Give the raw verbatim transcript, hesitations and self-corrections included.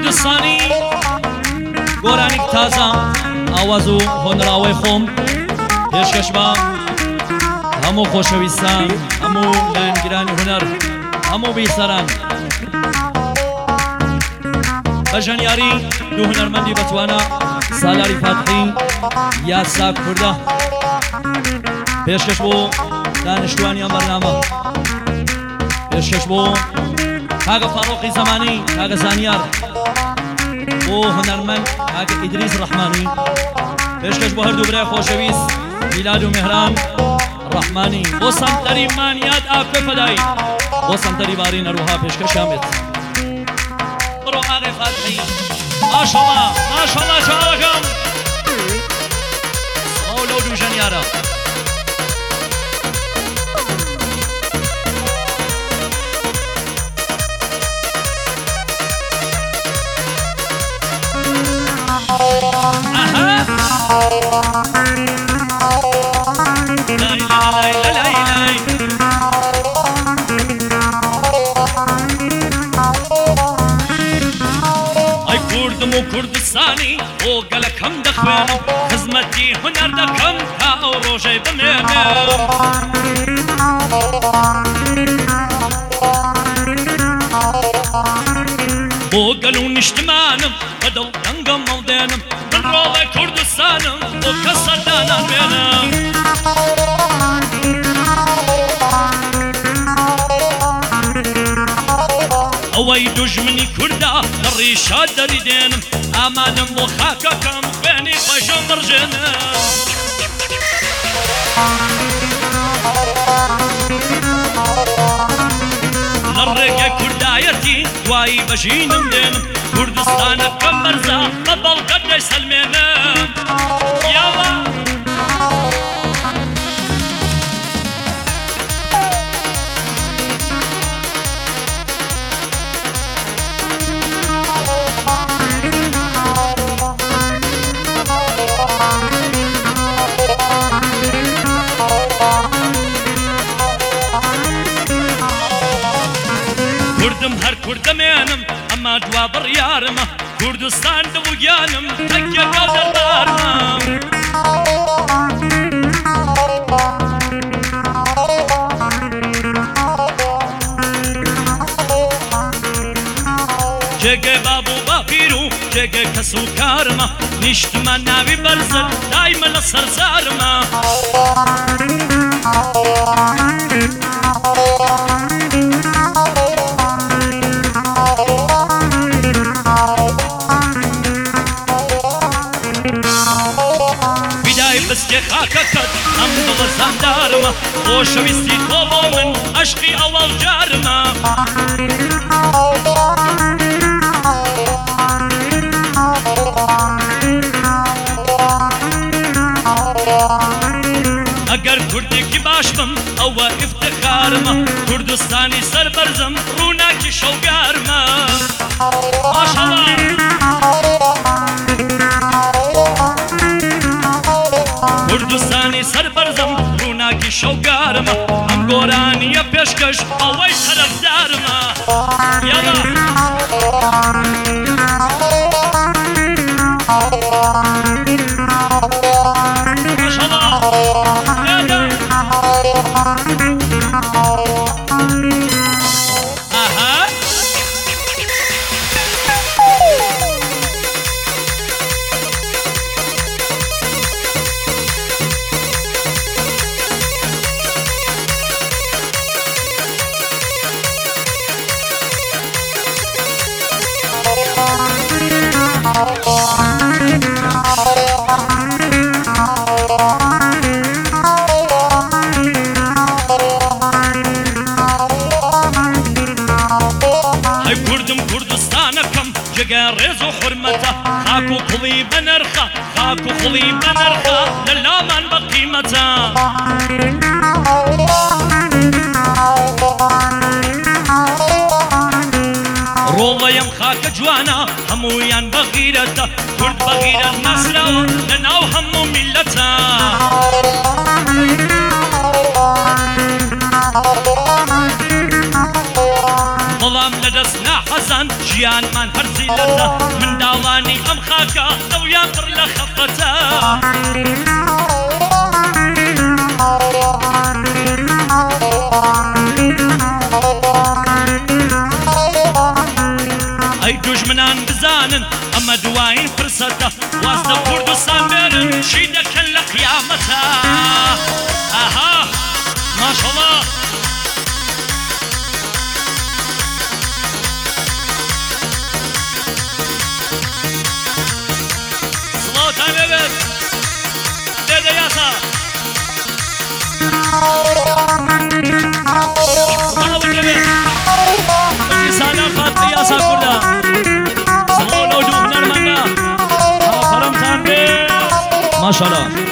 کوردستانی گۆرانێک تازە ئاواز و هۆنراوەی خۆم پێشکەش بە هەموو خۆشەویستان هەموو لایەنگرانی هونەر هەموو بیسەران بە ژەنیاری دوو هونەرمەندی بەتوانە سالاری فاتحی یاسا کوردە پێشکەش بۆ دانیشتوانی ئەم بەرنامە پێشکەش بۆ کاگە فاڕۆقی زەمانی کاگە زانیار بۆ هونەرمەند کاگە ئیدریس ڕەحمانی پێشکەش بۆ هەردوو برای خۆشەویست میلاد و مهران ڕەحمانی بۆ سەمتەری مانیات ئاکۆ فەدایی بۆ سەمتەری بارین هەروەها پێشکەشیان بێت بڕۆ ئاغای فاتحی ماشەڵڵا ماشەڵڵا چاوەکەم سڵاو لەو دوو ژەنیارە کوردستانی بۆ گەلەکەم دەخوێنم خزمەتی هونەر دەکەم تا ئەو ڕۆژەی بمێنم بۆ گەل و نیشتمانم بەدڵ دەنگەم هەڵدێنم من ڕۆڵی کوردستانم بۆ کەسە دانانوێنم ئەوەی دوژمنی کووردا لە ڕیشا دەری دێنم ئامادەم بۆ خاکەکەم خوێنی خۆشم بڕژێنم لە ڕێگەی کوردایەتی دوایی بەژینم دێنم کوردستانەکەم بەرزە بە بەڵگەت دەیسەلمێنم یاڵا کوردم هەر کوردەمێنم ئەمە دوا بڕیارمە کوردستان دڵگیانم تەکیەکە دەردارمە جێگەی باب و باپیر و جێگەی کەس و کارمە نیشتمان ناوی بەرزت دایمە لە سەرزارمە بسکێ خاکەکەت ئەم دڵە زاندارمە خۆشەویستی تۆ بۆ من عەشقی ئەوەڵ جارمە ئەگەر کوردێکی باش بم ئەوە ئیفتخارمە کوردستانی سەربەرزم ڕووناکی شەوگارمە ماشەڵڵا کوردستانی سەربەرزم ڕووناکی شەوگارمە ئەم گۆرانیە پێشکەش ئەوەی سەرەفدارمە یاڵا جگە ڕێز و حورمەتە خاک و کوڵی بەنرخە خاک و کوڵی بەنرخە لە لامان بە قیمەتە ڕۆڵەیەم خاکە جوانە هەموویان بەغیرەتە کورد بەغیرەت ناسراوە لە ناو هەموو میلەتە بەڵام لە دەست ناحەزان گیانمان هەرزی لەرزە منداڵانی ئەم خاکە دڵیان پڕ لە خەفەتە ئەی دوژمنان بزانن ئەمە دوایین فرسەتە واز لە کوردستان بێنن چی دەکەن لە قیامەتە ئاها ماشەڵڵا سڵاوتان بێت دێدە یاسا سڵاوت بێت بەشی سالار فاتحی یاسا کوردە سڵاو لەو دوو هونەرمەندە ئافەرەمتان بێت ماشەڵڵا